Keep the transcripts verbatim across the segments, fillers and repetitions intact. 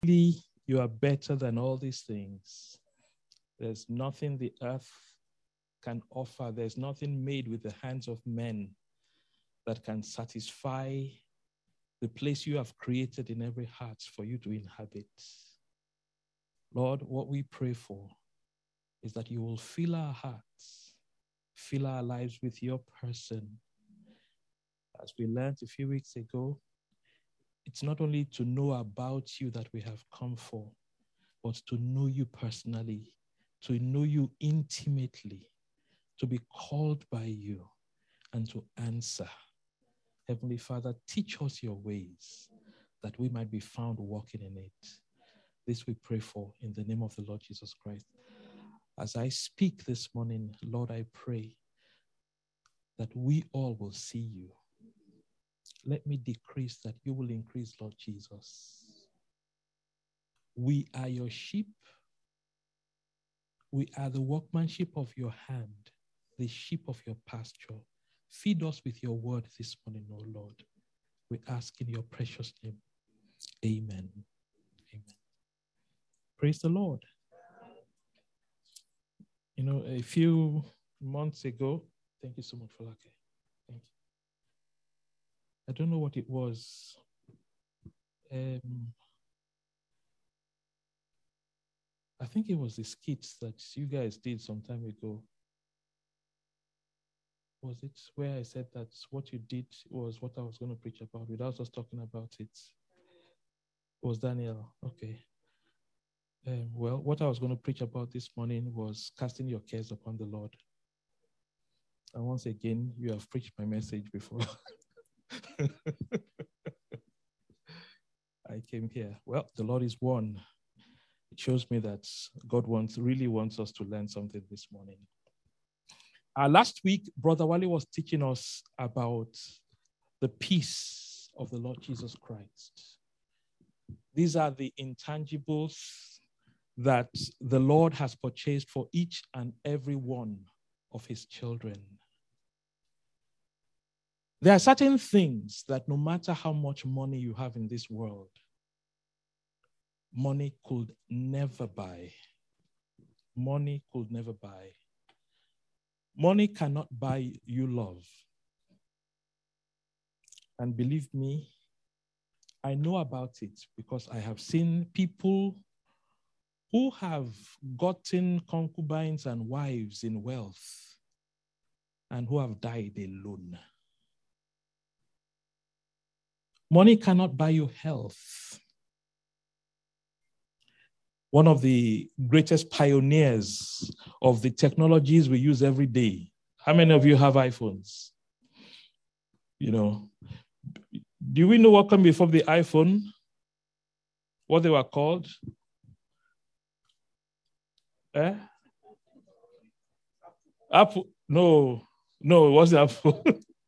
You are better than all these things. There's nothing the earth can offer. There's nothing made with the hands of men that can satisfy the place you have created in every heart for you to inhabit. Lord, what we pray for is that you will fill our hearts, fill our lives with your person. As we learned a few weeks ago, it's not only to know about you that we have come for, but to know you personally, to know you intimately, to be called by you, and to answer. Heavenly Father, teach us your ways, that we might be found walking in it. This we pray for in the name of the Lord Jesus Christ. As I speak this morning, Lord, I pray that we all will see you. Let me decrease that you will increase, Lord Jesus. We are your sheep. We are the workmanship of your hand, the sheep of your pasture. Feed us with your word this morning, O Lord. We ask in your precious name. Amen. Amen. Praise the Lord. You know, a few months ago, thank you so much, Falake. Thank you. I don't know what it was. Um, I think it was the skits that you guys did some time ago. Was it where I said that what you did was what I was going to preach about without us talking about it? It was Daniel. Okay. Um, well, what I was going to preach about this morning was casting your cares upon the Lord. And once again, you have preached my message before. I came here. Well, the Lord is one. It shows me that God wants, really wants us to learn something this morning. Uh, last week, Brother Wale was teaching us about the peace of the Lord Jesus Christ. These are the intangibles that the Lord has purchased for each and every one of his children. There are certain things that no matter how much money you have in this world, money could never buy. Money could never buy. Money cannot buy you love. And believe me, I know about it because I have seen people who have gotten concubines and wives in wealth and who have died alone. Money cannot buy you health. One of the greatest pioneers of the technologies we use every day. How many of you have iPhones? You know, do we know what came before the iPhone? What they were called? Eh? Apple? No, no, it wasn't Apple.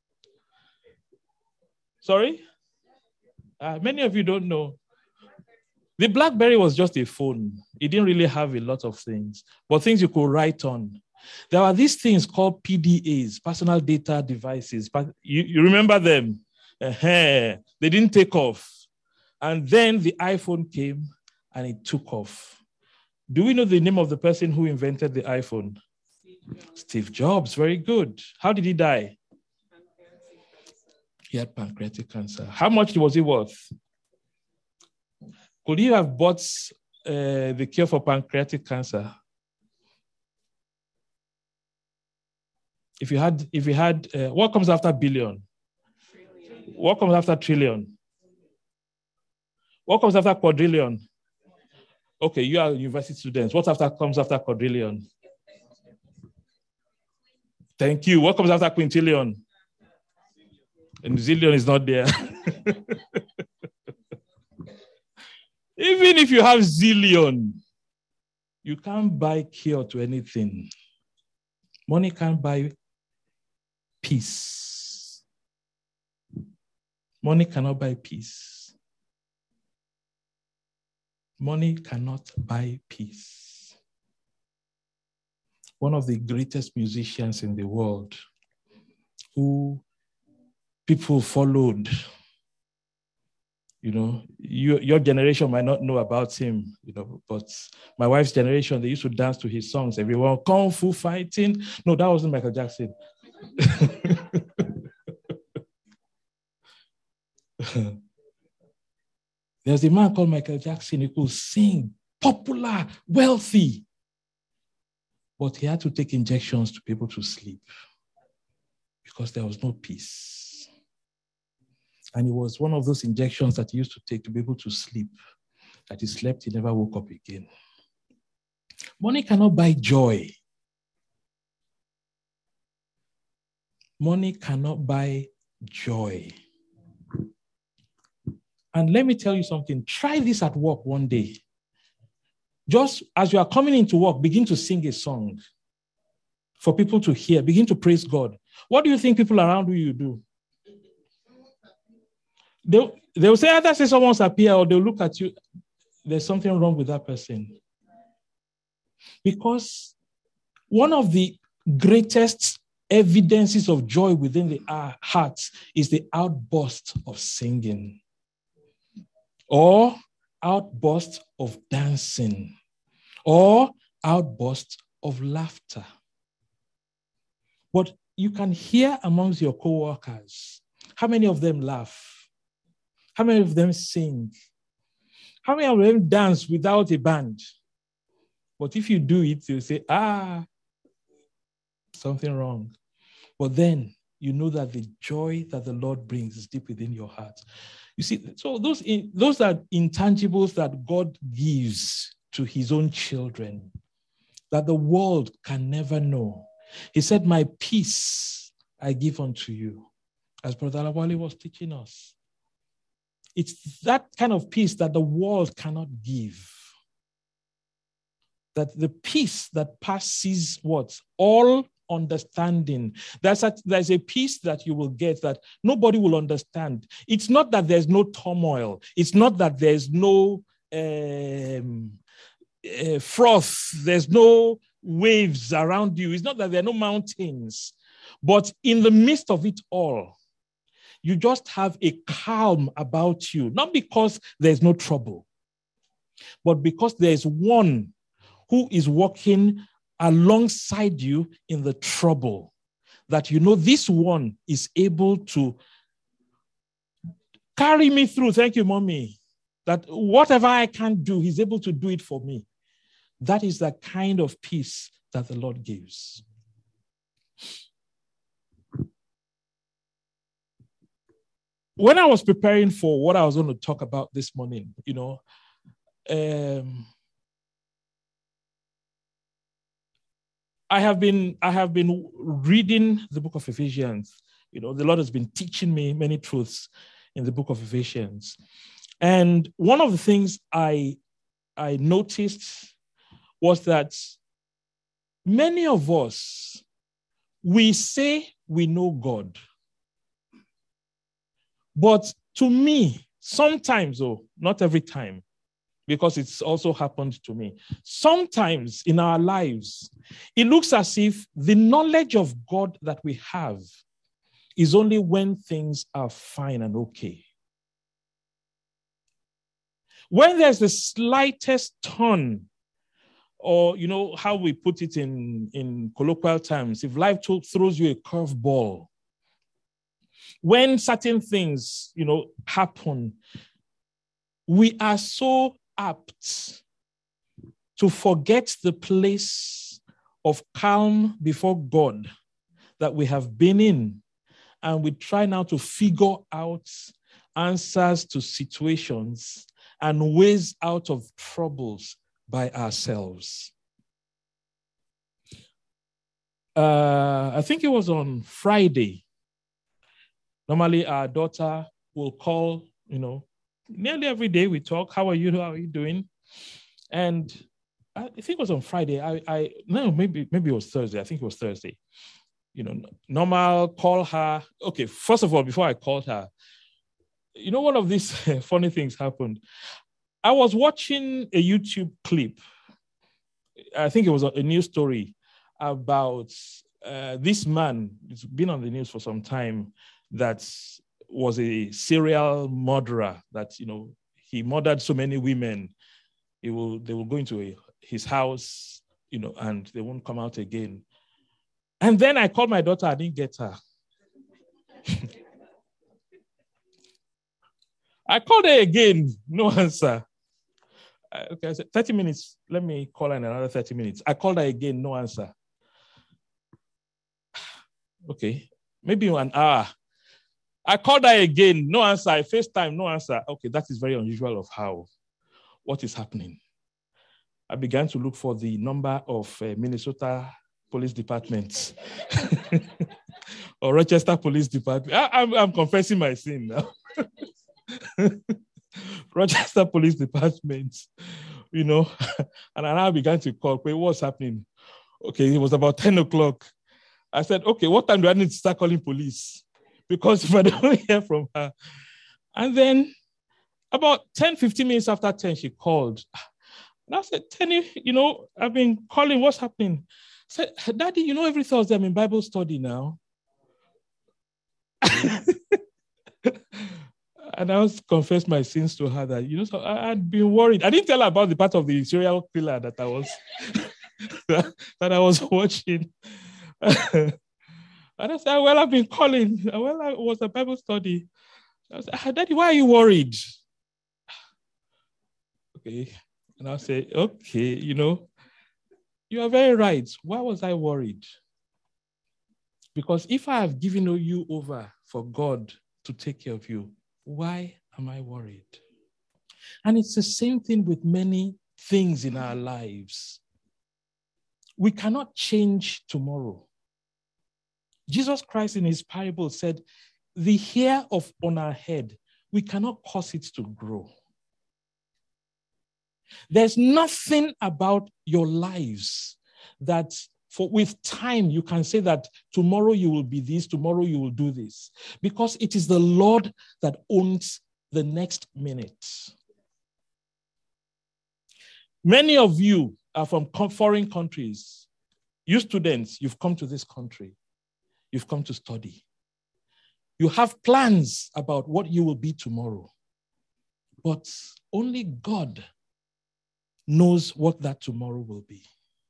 Sorry? Uh, many of you don't know. The BlackBerry was just a phone. It didn't really have a lot of things, but things you could write on. There were these things called P D As, personal data devices. But you, you remember them? Uh-huh. They didn't take off. And then the iPhone came and it took off. Do we know the name of the person who invented the iPhone? Steve Jobs. Steve Jobs, very good. How did he die? He had pancreatic cancer. How much was he worth? Could he have bought uh, the cure for pancreatic cancer? If you had, if you had, uh, what comes after billion? Trillion. What comes after trillion? What comes after quadrillion? Okay, you are university students. What after comes after quadrillion? Thank you. What comes after quintillion? And zillion is not there. Even if you have zillion, you can't buy cure to anything. Money can't buy peace. Money cannot buy peace. Money cannot buy peace. One of the greatest musicians in the world who people followed You know, you, your generation might not know about him, you know, but my wife's generation, they used to dance to his songs. Everyone, Kung Fu Fighting. No, that wasn't Michael Jackson. There's a man called Michael Jackson. He could sing, popular, wealthy. But he had to take injections to be able to sleep because there was no peace. And it was one of those injections that he used to take to be able to sleep. That he slept, he never woke up again. Money cannot buy joy. Money cannot buy joy. And let me tell you something. Try this at work one day. Just as you are coming into work, begin to sing a song for people to hear. Begin to praise God. What do you think people around you do? They, they'll say either say someone's happy or they'll look at you. There's something wrong with that person. Because one of the greatest evidences of joy within the hearts is the outburst of singing or outburst of dancing or outburst of laughter. But you can hear amongst your co-workers, how many of them laugh? How many of them sing? How many of them dance without a band? But if you do it, you'll say, ah, something wrong. But then you know that the joy that the Lord brings is deep within your heart. You see, so those, those are intangibles that God gives to his own children that the world can never know. He said, my peace I give unto you, as Brother Alawale was teaching us. It's that kind of peace that the world cannot give. That the peace that passes what? All understanding. There's a, there's a peace that you will get that nobody will understand. It's not that there's no turmoil. It's not that there's no um, uh, froth. There's no waves around you. It's not that there are no mountains. But in the midst of it all, you just have a calm about you, not because there's no trouble, but because there's one who is walking alongside you in the trouble, that you know this one is able to carry me through. Thank you, Mommy. That whatever I can do, he's able to do it for me. That is the kind of peace that the Lord gives. When I was preparing for what I was going to talk about this morning, you know, um, I have been I have been reading the book of Ephesians. You know, the Lord has been teaching me many truths in the book of Ephesians. And one of the things I, I noticed was that many of us, we say we know God. But to me, sometimes, oh, not every time, because it's also happened to me, sometimes in our lives, it looks as if the knowledge of God that we have is only when things are fine and okay. When there's the slightest turn, or, you know, how we put it in, in colloquial terms, if life to- throws you a curveball, when certain things, you know, happen, we are so apt to forget the place of calm before God that we have been in. And we try now to figure out answers to situations and ways out of troubles by ourselves. Uh, I think it was on Friday. Normally, our daughter will call, you know, nearly every day we talk. How are you? How are you doing? And I think it was on Friday. I, I no, maybe, maybe it was Thursday. I think it was Thursday. You know, normal, call her. Okay, first of all, before I called her, you know, one of these funny things happened. I was watching a YouTube clip. I think it was a news story about uh, this man. It's been on the news for some time, that was a serial murderer that, you know, he murdered so many women. He will, they will go into a, his house, you know, and they won't come out again. And then I called my daughter, I didn't get her. I called her again, no answer. Okay, I said, thirty minutes, let me call her in another thirty minutes. I called her again, no answer. Okay, maybe an hour. I called her again, no answer. I FaceTime, no answer. Okay, that is very unusual of how. What is happening? I began to look for the number of uh, Minnesota Police Departments or Rochester Police Department. I, I'm, I'm confessing my sin now. Rochester Police Department, you know, and I now began to call. Wait, what's happening? Okay, it was about ten o'clock. I said, okay, what time do I need to start calling police? Because if I don't hear from her. And then about ten, fifteen minutes after ten, she called. And I said, Tenny, you know, I've been calling, what's happening? I said, Daddy, you know, every Thursday I'm in Bible study now. And I was confessed my sins to her that, you know, so I had been worried. I didn't tell her about the part of the serial killer that I was that, that I was watching. And I said, well, I've been calling. Well, I was a Bible study. I said, Daddy, why are you worried? Okay. And I'll say, okay, you know, you are very right. Why was I worried? Because if I have given you over for God to take care of you, why am I worried? And it's the same thing with many things in our lives. We cannot change tomorrow. Jesus Christ in his parable said, the hair of on our head, we cannot cause it to grow. There's nothing about your lives that for with time you can say that tomorrow you will be this, tomorrow you will do this. Because it is the Lord that owns the next minute. Many of you are from foreign countries. You students, you've come to this country. You've come to study. You have plans about what you will be tomorrow. But only God knows what that tomorrow will be.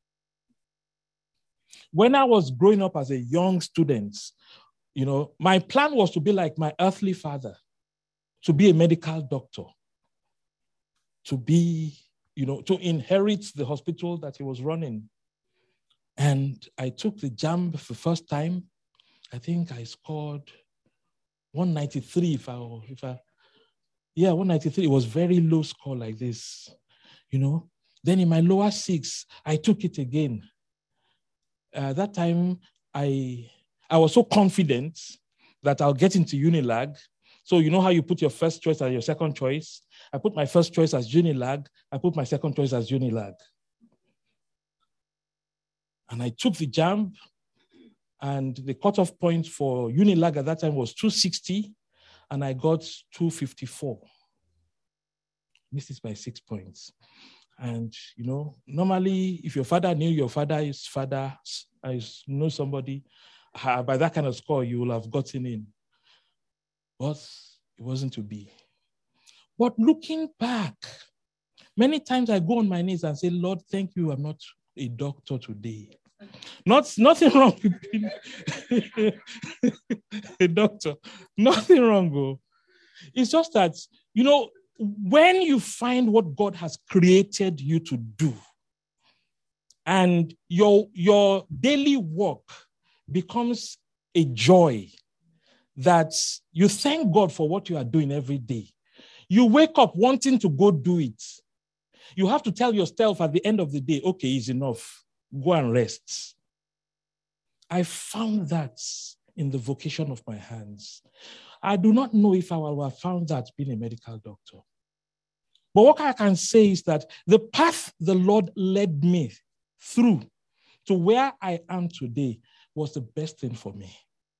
When I was growing up as a young student, you know, my plan was to be like my earthly father, to be a medical doctor, to be, you know, to inherit the hospital that he was running. And I took the JAMB for the first time. I think I scored one ninety-three, if I, if I, yeah, one ninety-three. It was very low score like this, you know. Then in my lower six, I took it again. Uh, that time, I I was so confident that I'll get into Unilag. So you know how you put your first choice as your second choice? I put my first choice as Unilag. I put my second choice as Unilag. And I took the JAMB, and the cutoff point for Unilag at that time was two sixty, and I got two fifty-four. Missed it by six points. And, you know, normally, if your father knew your father's father, I know somebody, uh, by that kind of score, you will have gotten in. But it wasn't to be. But looking back, many times I go on my knees and say, Lord, thank you, I'm not a doctor today. Not, nothing wrong with being a doctor. Nothing wrong, bro. It's just that, you know, when you find what God has created you to do, and your, your daily work becomes a joy that you thank God for what you are doing every day. You wake up wanting to go do it. You have to tell yourself at the end of the day, okay, it's enough. Go and rest. I found that in the vocation of my hands. I do not know if I would have found that being a medical doctor. But what I can say is that the path the Lord led me through to where I am today was the best thing for me.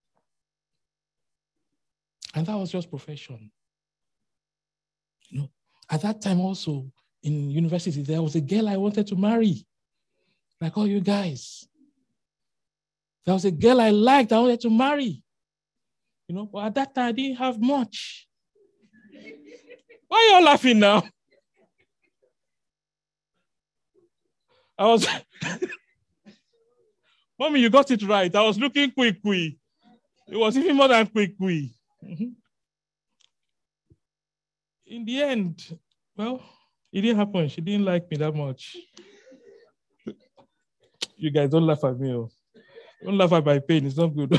And that was just profession. You know, at that time also in university, there was a girl I wanted to marry, like all you guys. There was a girl I liked, I wanted to marry. You know, but at that time, I didn't have much. Why are you all laughing now? I was, Mommy, you got it right. I was looking quick, quick. It was even more than quick, quick. Mm-hmm. In the end, well, it didn't happen. She didn't like me that much. You guys don't laugh at me. Oh. Don't laugh at my pain. It's not good.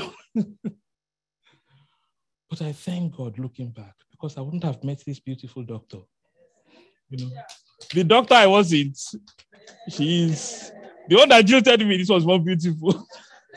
But I thank God looking back, because I wouldn't have met this beautiful doctor. You know, the doctor I wasn't, she is the one that jilted me. This was more beautiful.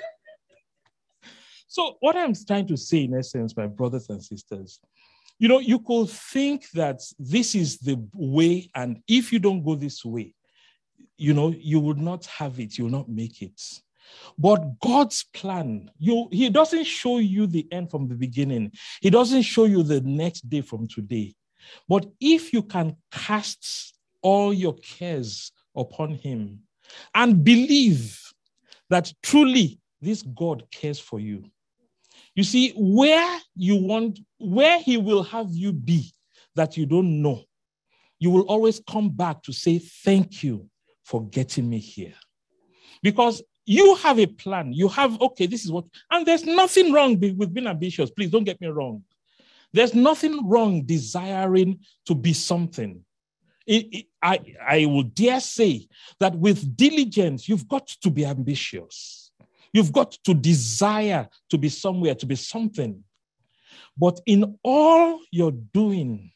So what I'm trying to say, in essence, my brothers and sisters, you know, you could think that this is the way, and if you don't go this way, you know, you would not have it, you will not make it. But God's plan, you, he doesn't show you the end from the beginning. He doesn't show you the next day from today. But if you can cast all your cares upon him and believe that truly this God cares for you, you see, where you want, where he will have you be that you don't know, you will always come back to say, thank you for getting me here. Because you have a plan. You have, okay, this is what, and there's nothing wrong with being ambitious. Please don't get me wrong. There's nothing wrong desiring to be something. It, it, I, I will dare say that with diligence, you've got to be ambitious. You've got to desire to be somewhere, to be something. But in all you're doing,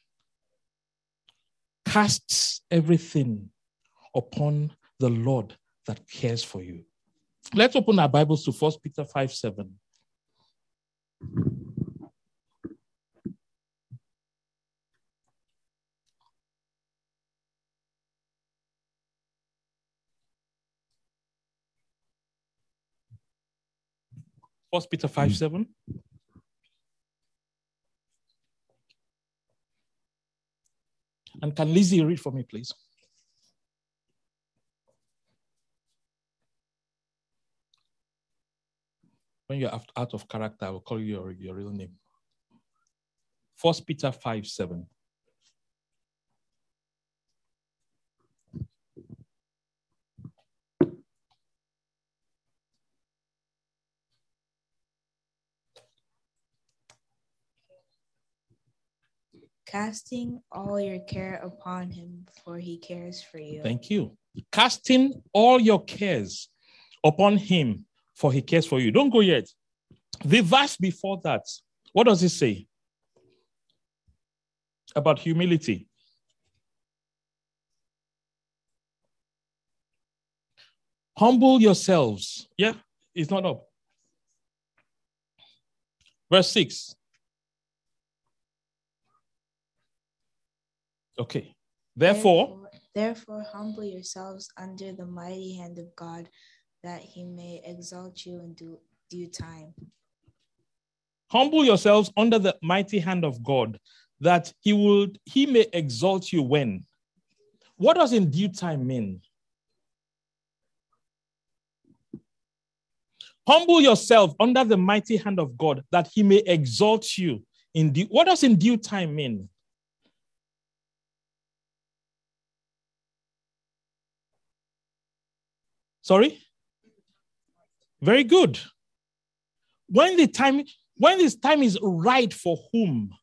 cast everything upon the Lord that cares for you. Let's open our Bibles to First Peter five seven. First Peter five seven. And can Lizzie read for me, please? When you're out of character, I will call you your, your real name. First Peter five seven. Casting all your care upon him, for he cares for you. Thank you. Casting all your cares upon him, for he cares for you. Don't go yet. The verse before that, what does it say? About humility. Humble yourselves. Yeah, it's not up. Verse six. Okay. Therefore, Therefore, therefore, humble yourselves under the mighty hand of God, that he may exalt you in due, due time. Humble yourselves under the mighty hand of God, that he would he may exalt you when? What does in due time mean? Humble yourself under the mighty hand of God, that he may exalt you in due. What does in due time mean? Sorry? Very good. When the time, when this time is right for whom?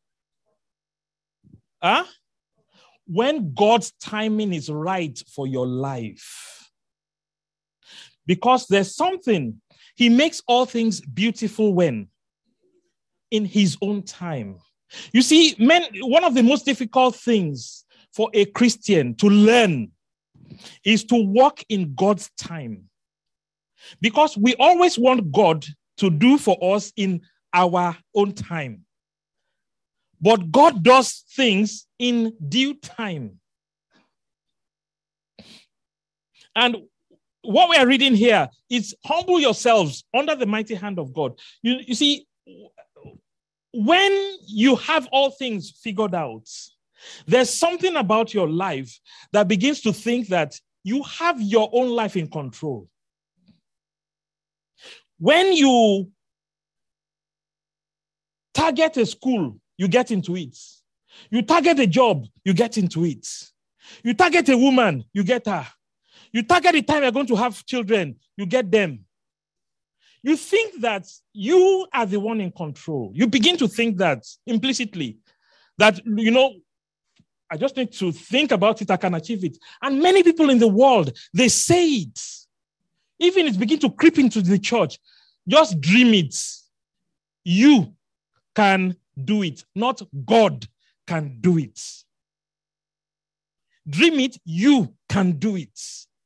Huh? When God's timing is right for your life. Because there's something, he makes all things beautiful when? In his own time. You see, men, one of the most difficult things for a Christian to learn is to walk in God's time. Because we always want God to do for us in our own time. But God does things in due time. And what we are reading here is humble yourselves under the mighty hand of God. You, you see, when you have all things figured out, there's something about your life that begins to think that you have your own life in control. When you target a school, you get into it. You target a job, you get into it. You target a woman, you get her. You target the time you're going to have children, you get them. You think that you are the one in control. You begin to think that implicitly, that, you know, I just need to think about it, I can achieve it. And many people in the world, they say it. Even it begins to creep into the church. Just dream it. You can do it, not God can do it. Dream it, you can do it.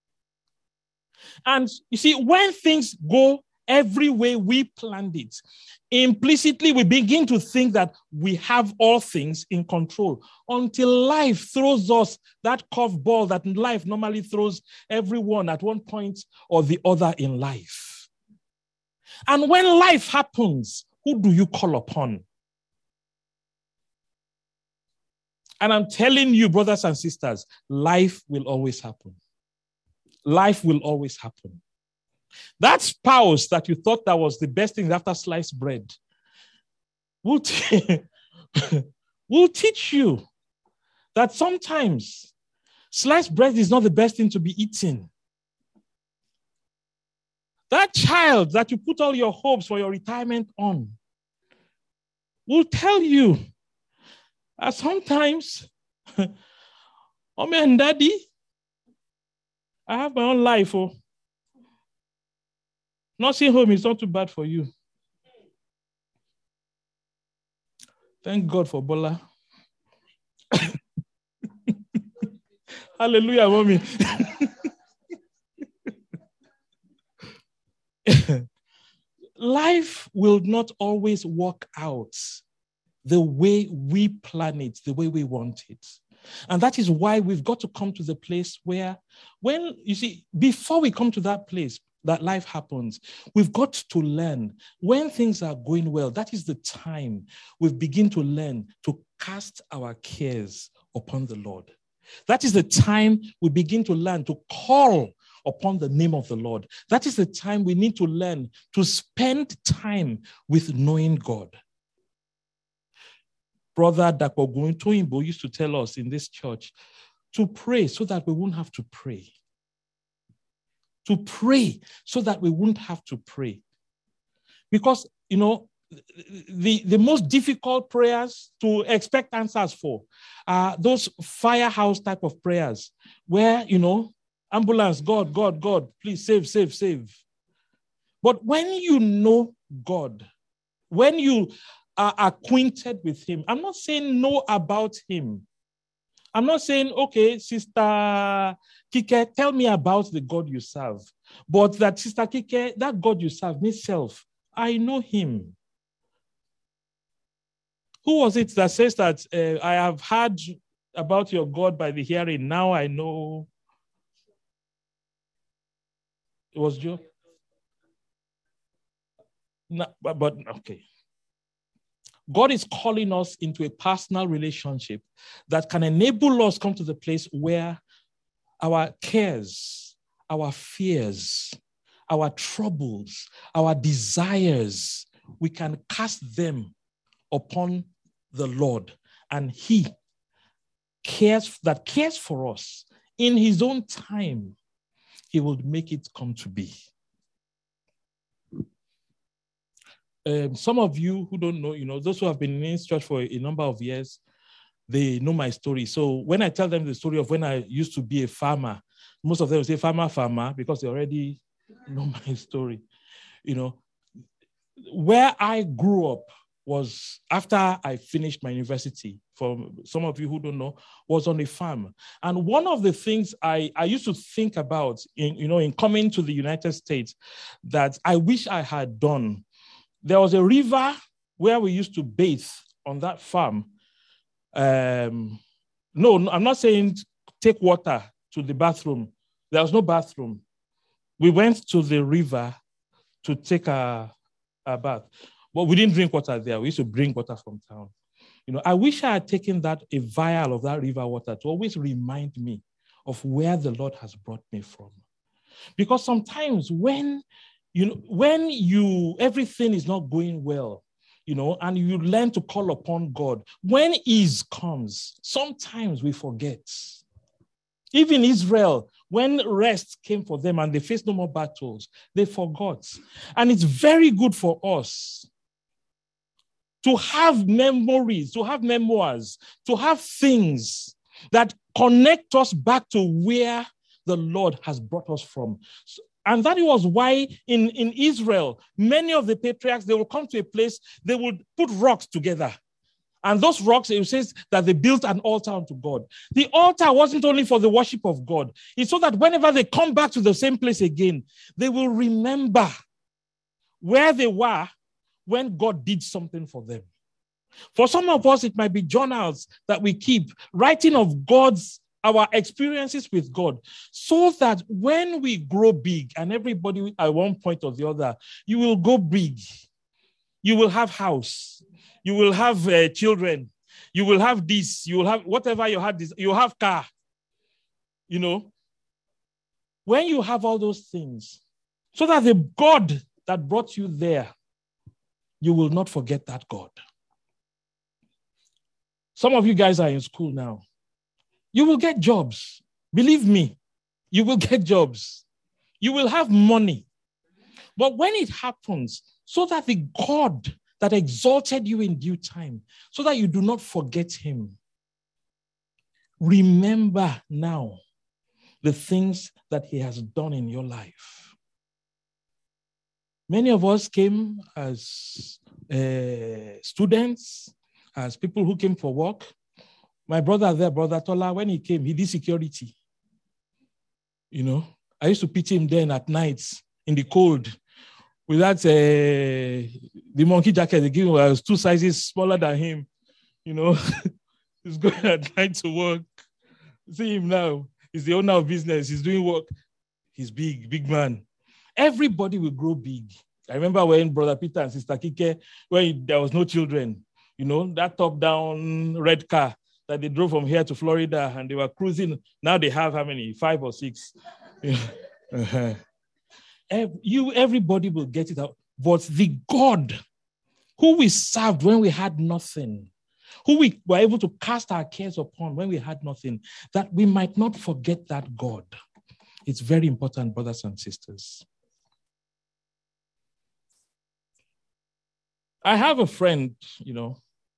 And you see, when things go every way we planned it, implicitly we begin to think that we have all things in control until life throws us that curveball that life normally throws everyone at one point or the other in life. And when life happens, who do you call upon? And I'm telling you, brothers and sisters, life will always happen. Life will always happen. That spouse that you thought that was the best thing after sliced bread will, t- will teach you that sometimes sliced bread is not the best thing to be eaten. That child that you put all your hopes for your retirement on will tell you that sometimes, mommy and daddy, I have my own life. Oh. Nursing home is not too bad for you. Thank God for Bola. Hallelujah, mommy. Life will not always work out the way we plan it, the way we want it. And that is why we've got to come to the place where, when, you see, before we come to that place, that life happens, we've got to learn when things are going well. That is the time we begin to learn to cast our cares upon the Lord. That is the time we begin to learn to call upon the name of the Lord. That is the time we need to learn to spend time with knowing God. Brother Dakogun Toyinbo used to tell us in this church to pray so that we won't have to pray. To pray so that we won't have to pray. Because, you know, the, the most difficult prayers to expect answers for are those firehouse type of prayers where, you know, ambulance, God, God, God, please save, save, save. But when you know God, when you are acquainted with him, I'm not saying know about him. I'm not saying, okay, Sister Kike, tell me about the God you serve. But that, Sister Kike, that God you serve, myself, I know him. Who was it that says that uh, I have heard about your God by the hearing, now I know? It was Joe? No, but, but okay. God is calling us into a personal relationship that can enable us come to the place where our cares, our fears, our troubles, our desires, we can cast them upon the Lord, and he cares, that cares for us in his own time. He will make it come to be. Um, some of you who don't know, you know, those who have been in this church for a number of years, they know my story. So when I tell them the story of when I used to be a farmer, most of them will say farmer, farmer, because they already know my story. You know, where I grew up was after I finished my university. For some of you who don't know, was on a farm. And one of the things I, I used to think about in, you know, in coming to the United States that I wish I had done. There was a river where we used to bathe on that farm. Um, no, no, I'm not saying take water to the bathroom. There was no bathroom. We went to the river to take a, a bath. But we didn't drink water there. We used to bring water from town. You know, I wish I had taken that, a vial of that river water to always remind me of where the Lord has brought me from. Because sometimes when You know, when you, everything is not going well, you know, and you learn to call upon God. When ease comes, sometimes we forget. Even Israel, when rest came for them and they faced no more battles, they forgot. And it's very good for us to have memories, to have memoirs, to have things that connect us back to where the Lord has brought us from. And that was why in, in Israel, many of the patriarchs, they will come to a place, they would put rocks together. And those rocks, it says that they built an altar unto God. The altar wasn't only for the worship of God. It's so that whenever they come back to the same place again, they will remember where they were when God did something for them. For some of us, it might be journals that we keep, writing of God's, our experiences with God, so that when we grow big, and everybody at one point or the other, you will go big. You will have house. You will have uh, children. You will have this. You will have whatever you had. This, you have car. You know, when you have all those things, so that the God that brought you there, you will not forget that God. Some of you guys are in school now. You will get jobs. Believe me, you will get jobs. You will have money. But when it happens, so that the God that exalted you in due time, so that you do not forget him, remember now the things that he has done in your life. Many of us came as uh, students, as people who came for work. My brother there, Brother Tola, when he came, he did security. You know, I used to pity him then at nights in the cold with that, uh, the monkey jacket they gave him was two sizes smaller than him. You know, he's going at night to work. See him now. He's the owner of business. He's doing work. He's big, big man. Everybody will grow big. I remember when Brother Peter and Sister Kike, when there was no children, you know, that top-down red car that they drove from here to Florida and they were cruising. Now they have how many? Five or six. uh-huh. You, everybody will get it out. But the God who we served when we had nothing, who we were able to cast our cares upon when we had nothing, that we might not forget that God. It's very important, brothers and sisters. I have a friend, you know,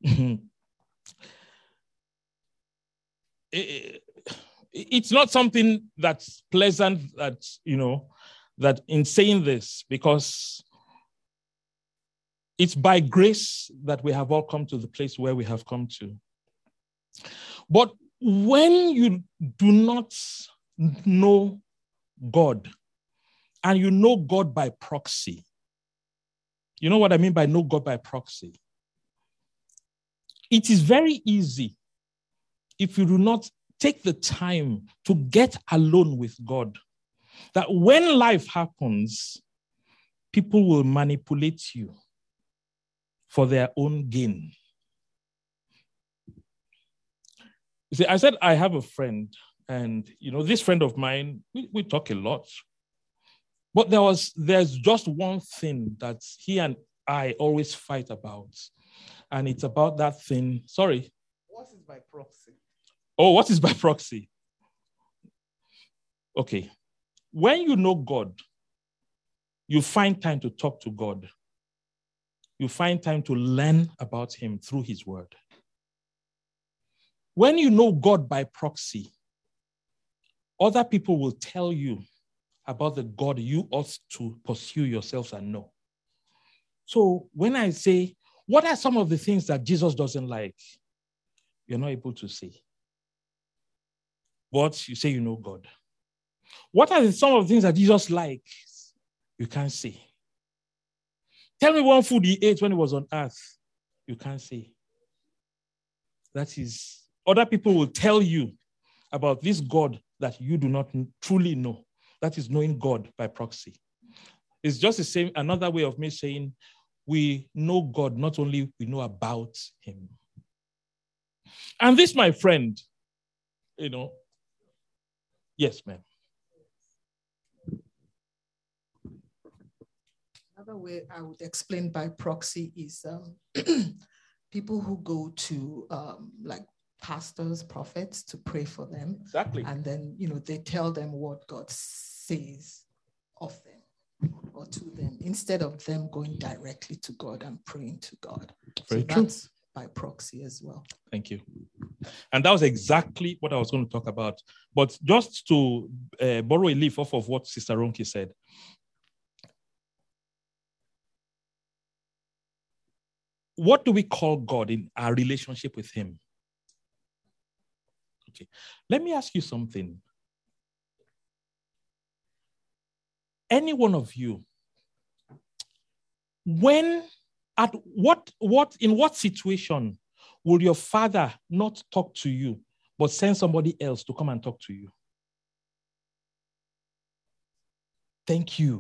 it, it's not something that's pleasant that, you know, that in saying this, because it's by grace that we have all come to the place where we have come to. But when you do not know God, and you know God by proxy, you know what I mean by know God by proxy? It is very easy if you do not take the time to get alone with God, that when life happens, people will manipulate you for their own gain. You see, I said I have a friend, and you know, this friend of mine, we, we talk a lot. But there was there's just one thing that he and I always fight about. And it's about that thing. Sorry. What is by proxy? Oh, what is by proxy? Okay. When you know God, you find time to talk to God. You find time to learn about him through his word. When you know God by proxy, other people will tell you about the God you ought to pursue yourselves and know. So when I say, what are some of the things that Jesus doesn't like? You're not able to say. But you say you know God. What are some of the things that Jesus likes? You can't say. Tell me one food he ate when he was on earth. You can't say. That is, other people will tell you about this God that you do not truly know. That is knowing God by proxy. It's just the same, another way of me saying, we know God, not only we know about him. And this, my friend, you know, yes, ma'am. Another way I would explain by proxy is um, people who go to um, like pastors, prophets to pray for them. Exactly. And then, you know, they tell them what God says of them or to them instead of them going directly to God and praying to God. Very so true. That's by proxy as well. Thank you. And that was exactly what I was going to talk about. But just to uh, borrow a leaf off of what Sister Ronke said, what do we call God in our relationship with him? Okay. Let me ask you something. Any one of you, when, at what, what, in what situation will your father not talk to you, but send somebody else to come and talk to you? Thank you.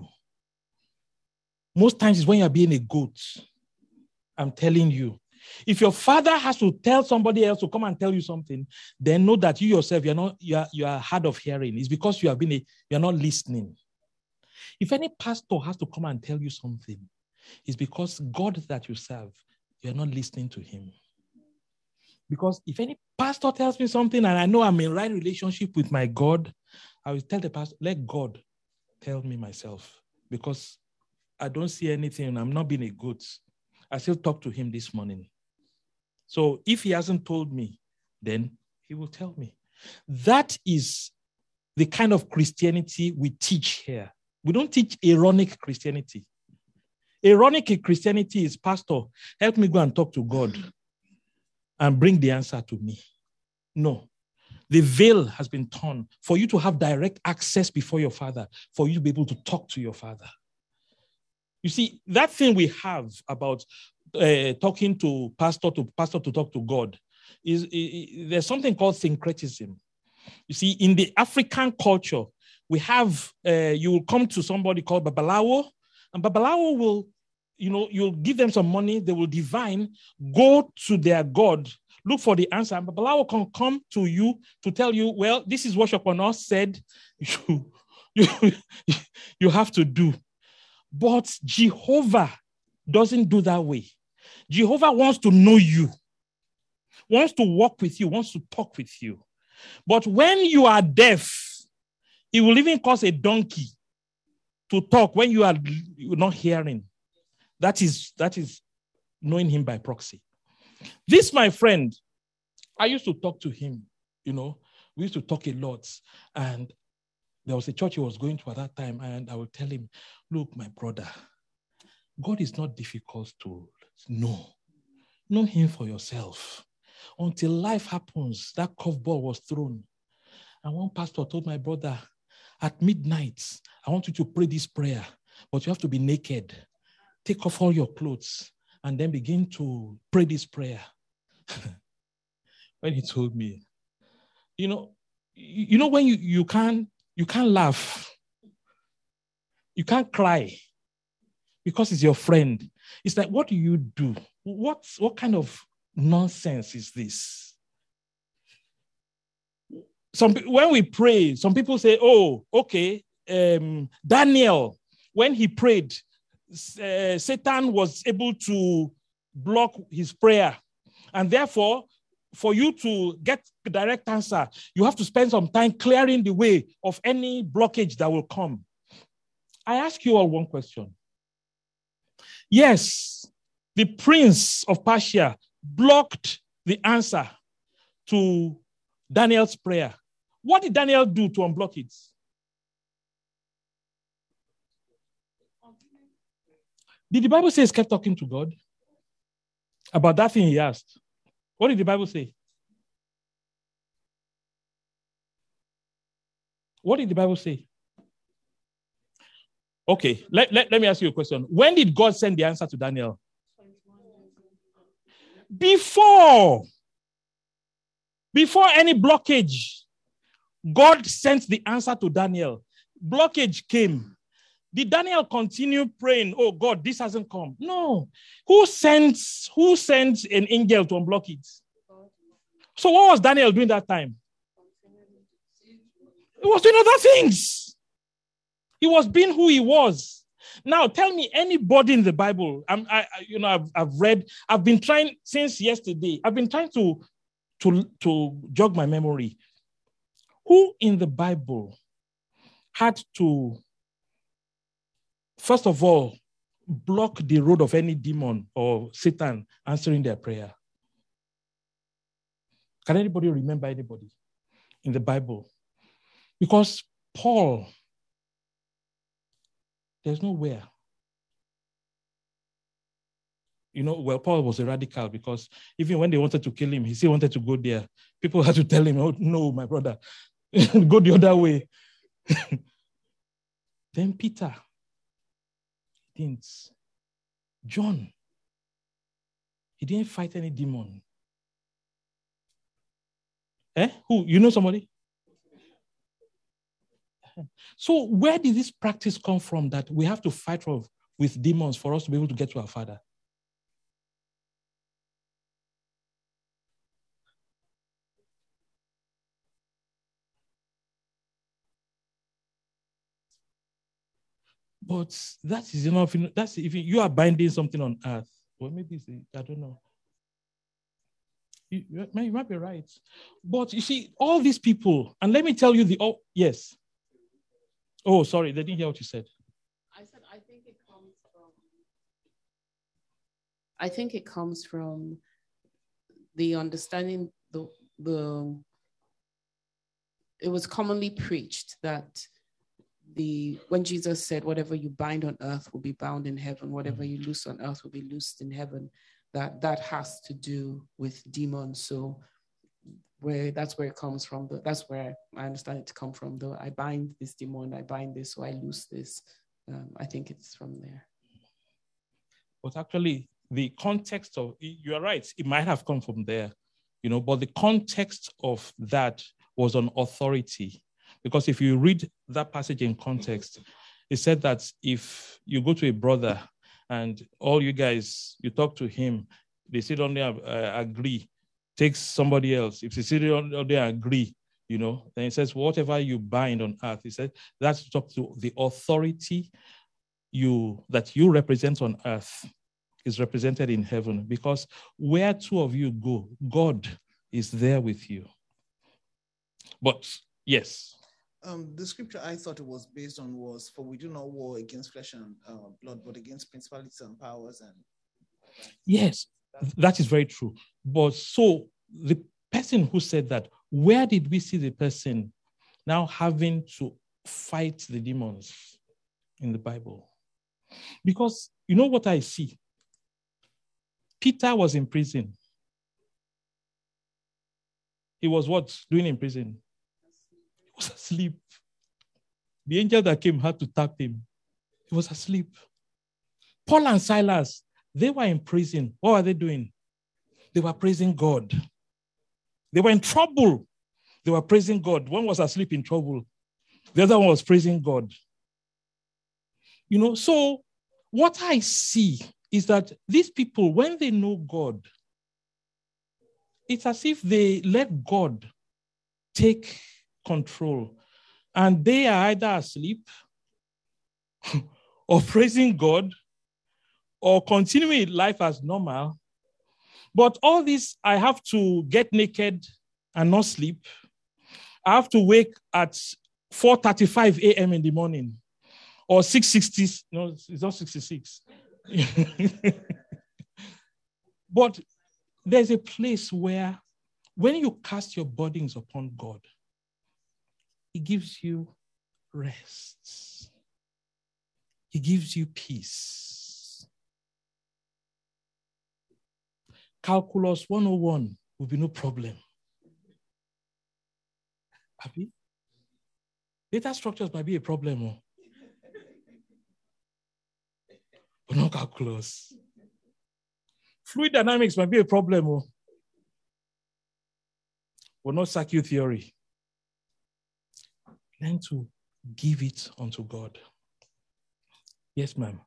Most times it's when you're being a goat. I'm telling you. If your father has to tell somebody else to come and tell you something, then know that you yourself, you're not, you are, you are hard of hearing. It's because you have been a, you're not listening. If any pastor has to come and tell you something, it's because God that you serve, you're not listening to him. Because if any pastor tells me something and I know I'm in right relationship with my God, I will tell the pastor, let God tell me myself. Because I don't see anything. I'm not being a goat. I still talked to him this morning. So if he hasn't told me, then he will tell me. That is the kind of Christianity we teach here. We don't teach Aaronic Christianity. Aaronic Christianity is, pastor, help me go and talk to God and bring the answer to me. No. The veil has been torn for you to have direct access before your father, for you to be able to talk to your father. You see, that thing we have about uh, talking to pastor to pastor to talk to God, is, is there's something called syncretism. You see, in the African culture, we have, uh, you will come to somebody called Babalawo, and Babalawo will, you know, you'll give them some money, they will divine, go to their God, look for the answer, and Babalawo can come to you to tell you, well, this is what Shopono said you, you, you have to do. But Jehovah doesn't do that way. Jehovah wants to know you, wants to walk with you, wants to talk with you. But when you are deaf, he will even cause a donkey to talk when you are not hearing. That is, that is knowing him by proxy. This, my friend, I used to talk to him, you know, we used to talk a lot. And there was a church he was going to at that time, and I would tell him, look, my brother, God is not difficult to know. Know him for yourself. Until life happens, that curveball was thrown. And one pastor told my brother, at midnight, I want you to pray this prayer, but you have to be naked. Take off all your clothes and then begin to pray this prayer. When he told me, you know, you know when you, you can't you can't laugh, you can't cry because it's your friend. It's like, what do you do? What, what kind of nonsense is this? Some, when we pray, some people say, oh, okay, um, Daniel, when he prayed, uh, Satan was able to block his prayer. And therefore, for you to get the direct answer, you have to spend some time clearing the way of any blockage that will come. I ask you all one question. Yes, the prince of Persia blocked the answer to Daniel's prayer. What did Daniel do to unblock it? Did the Bible say he kept talking to God about that thing he asked? What did the Bible say? What did the Bible say? Okay, let, let, let me ask you a question. When did God send the answer to Daniel? Before. Before any blockage, God sent the answer to Daniel. Blockage came. Did Daniel continue praying, oh God, this hasn't come? No. Who sent, who sent an angel to unblock it? So what was Daniel doing that time? He was doing other things. He was being who he was. Now, tell me anybody in the Bible. I'm, I, you know, I've, I've read. I've been trying since yesterday. I've been trying to, to, to jog my memory. Who in the Bible had to, first of all, block the road of any demon or Satan answering their prayer? Can anybody remember anybody in the Bible? Because Paul, there's nowhere. You know, well, Paul was a radical because even when they wanted to kill him, he still wanted to go there. People had to tell him, oh, no, my brother, go the other way. Then Peter didn't. John, he didn't fight any demon. Eh? Who? You know somebody? So where did this practice come from that we have to fight for, with demons for us to be able to get to our Father? But that is enough. That's if you are binding something on earth. Well, maybe it's, I don't know. You, you might be right. But you see, all these people, and let me tell you the, oh, yes. Oh, sorry, they didn't hear what you said. I said, I think it comes from, I think it comes from the understanding, the, the, it was commonly preached that the, when Jesus said, whatever you bind on earth will be bound in heaven, whatever you loose on earth will be loosed in heaven, that that has to do with demons. So where that's where it comes from. The, that's where I understand it to come from. Though I bind this demon, I bind this, so I loose this. Um, I think it's from there. But actually, the context of, you are right, it might have come from there, you know, but the context of that was on authority. Because if you read that passage in context, it said that if you go to a brother and all you guys, you talk to him, they still don't uh, agree, takes somebody else. If they still don't agree, you know, then it says, whatever you bind on earth, he said, that's to talk to the authority you that you represent on earth is represented in heaven. Because where two of you go, God is there with you. But yes. Um, the scripture I thought it was based on was, for we do not war against flesh and uh, blood, but against principalities and powers. And yes, that is very true. But so the person who said that, where did we see the person now having to fight the demons in the Bible? Because you know what I see? Peter was in prison. He was what? Doing in prison? He was asleep. The angel that came had to tap him. He was asleep. Paul and Silas, they were in prison. What were they doing? They were praising God. They were in trouble. They were praising God. One was asleep in trouble. The other one was praising God. You know, so what I see is that these people, when they know God, it's as if they let God take control. And they are either asleep or praising God or continuing life as normal. But all this, I have to get naked and not sleep. I have to wake at four thirty-five a.m. in the morning or six sixty. No, it's not sixty-six. But there's a place where when you cast your burdens upon God, He gives you rest. He gives you peace. Calculus one oh one will be no problem. Happy? Data structures might be a problem, oh. But not calculus. Fluid dynamics might be a problem, oh. But not circuit theory. Learn to give it unto God. Yes, ma'am.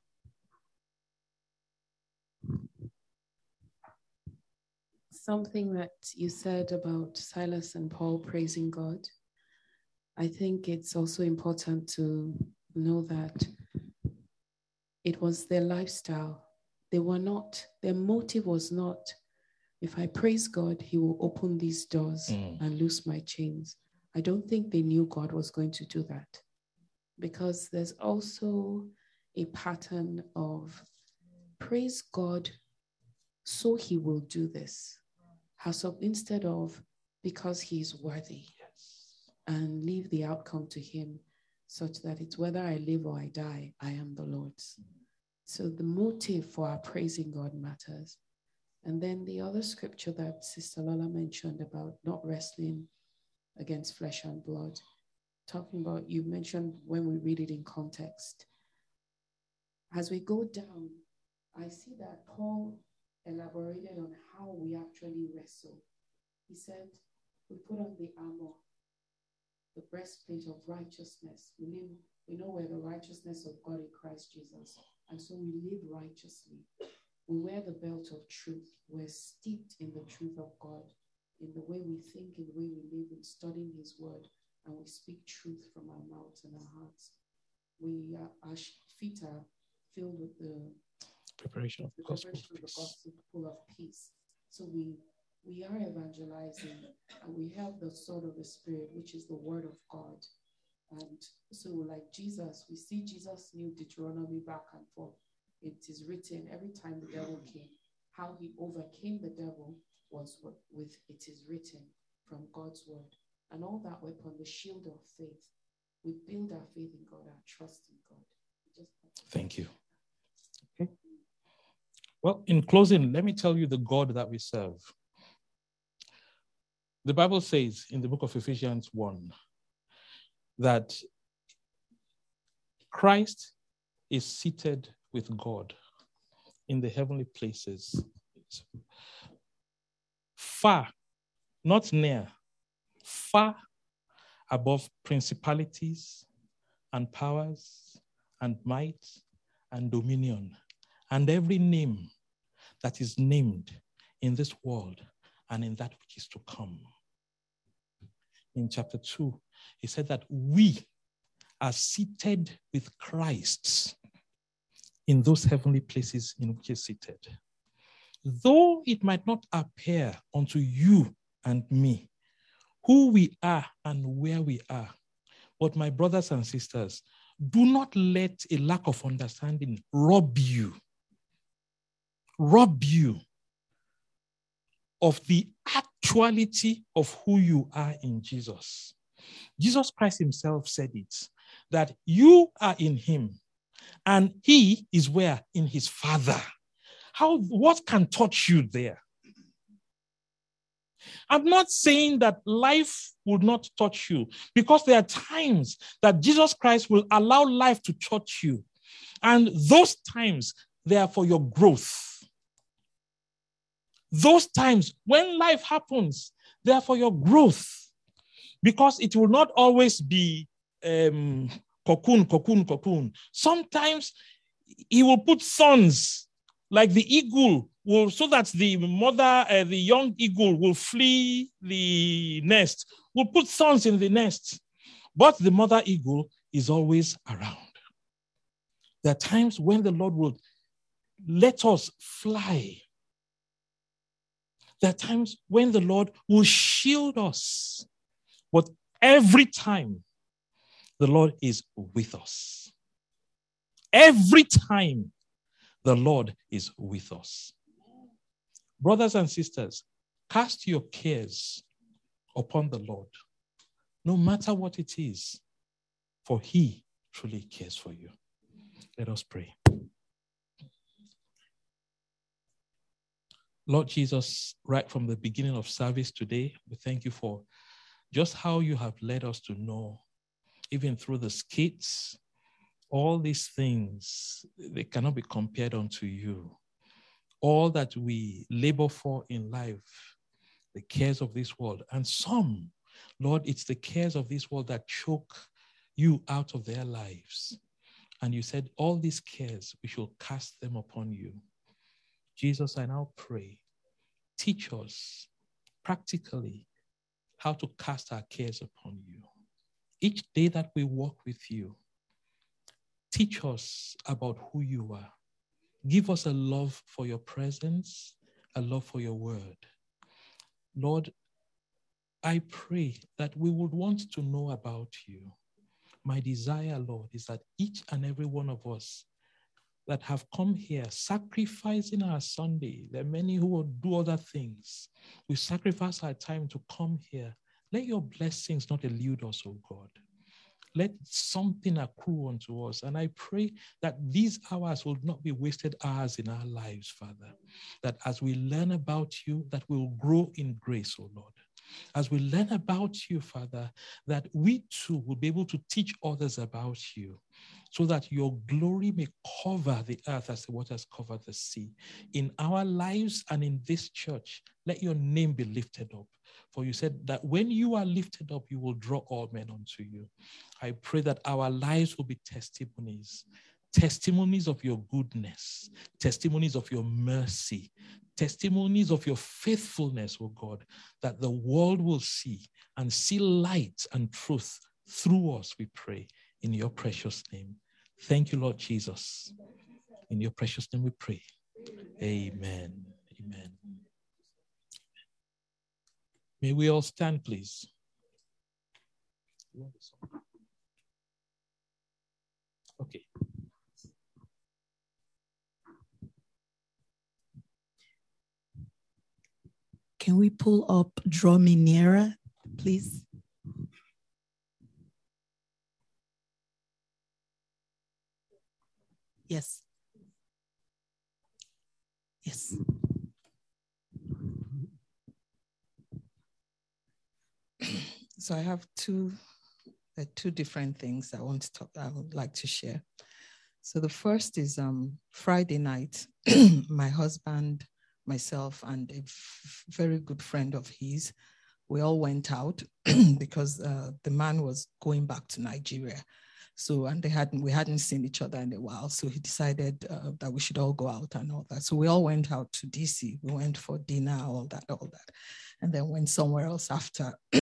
Something that you said about Silas and Paul praising God, I think it's also important to know that It was their lifestyle. They were not, their motive was not, if I praise God, he will open these doors Mm. and loose my chains. I don't think they knew God was going to do that, because there's also a pattern of praise God so he will do this. Has of, instead of because he is worthy, and leave the outcome to him, such that it's whether I live or I die, I am the Lord's. So the motive for our praising God matters. And then the other scripture that Sister Lola mentioned about not wrestling against flesh and blood, talking about, you mentioned when we read it in context. As we go down, I see that Paul elaborated on how we actually wrestle. He said, we put on the armor, the breastplate of righteousness. We live, we know we're the righteousness of God in Christ Jesus. And so we live righteously. We wear the belt of truth. We're steeped in the truth of God, in the way we think, in the way we live, in studying his word. And we speak truth from our mouths and our hearts. We are, our feet are filled with the Preparation of the the gospel. preparation of the gospel full of peace. So we we are evangelizing, and we have the sword of the Spirit, which is the word of God. And so, like Jesus, we see Jesus knew Deuteronomy back and forth. It is written every time the devil came. How he overcame the devil was with it is written from God's word. And all that weapon, the shield of faith, we build our faith in God, our trust in God. Just Thank you. Okay. Well, in closing, let me tell you the God that we serve. The Bible says in the book of Ephesians one that Christ is seated with God in the heavenly places. Far, not near, far above principalities and powers and might and dominion and every name that is named in this world and in that which is to come. In chapter two, he said that we are seated with Christ in those heavenly places in which he is seated. Though it might not appear unto you and me who we are and where we are, but my brothers and sisters, do not let a lack of understanding rob you, rob you of the actuality of who you are in Jesus. Jesus Christ himself said it, that you are in him and he is where? In his Father. How, what can touch you there? I'm not saying that life will not touch you, because there are times that Jesus Christ will allow life to touch you. And those times, they are for your growth. Those times when life happens, they are for your growth. Because it will not always be um, cocoon, cocoon, cocoon. Sometimes he will put thorns, like the eagle will, so that the mother, uh, the young eagle will flee the nest, will put thorns in the nest. But the mother eagle is always around. There are times when the Lord will let us fly. There are times when the Lord will shield us. But every time, the Lord is with us. Every time, the Lord is with us. Brothers and sisters, cast your cares upon the Lord, no matter what it is, for he truly cares for you. Let us pray. Lord Jesus, right from the beginning of service today, we thank you for just how you have led us to know, even through the skits, all these things, they cannot be compared unto you. All that we labor for in life, the cares of this world, and some, Lord, it's the cares of this world that choke you out of their lives. And you said, all these cares, we shall cast them upon you. Jesus, I now pray, teach us practically how to cast our cares upon you. Each day that we walk with you, Teach us about who you are. Give us a love for your presence, a love for your word. Lord, I pray that we would want to know about you. My desire, Lord, is that each and every one of us that have come here sacrificing our Sunday, there are many who will do other things. We sacrifice our time to come here. Let your blessings not elude us, oh God. Let something accrue unto us. And I pray that these hours will not be wasted hours in our lives, Father. That as we learn about you, that we'll grow in grace, oh Lord. As we learn about you, Father, that we too will be able to teach others about you, so that your glory may cover the earth as the waters cover the sea. In our lives and in this church, let your name be lifted up. For you said that when you are lifted up, you will draw all men unto you. I pray that our lives will be testimonies, testimonies of your goodness, testimonies of your mercy, testimonies of your faithfulness, oh God, that the world will see and see light and truth through us, we pray, in your precious name. Thank you, Lord Jesus. In your precious name we pray. Amen. Amen. May we all stand, please. Okay. Can we pull up Draw Me Nearer, please? Yes. Yes. So I have two, uh, two different things I want to talk, I would like to share. So the first is um, Friday night, my husband, myself, and a f- very good friend of his, we all went out because uh, the man was going back to Nigeria. So, and they hadn't, we hadn't seen each other in a while. So he decided uh, that we should all go out and all that. So we all went out to D C. We went for dinner, all that, all that. And then went somewhere else after.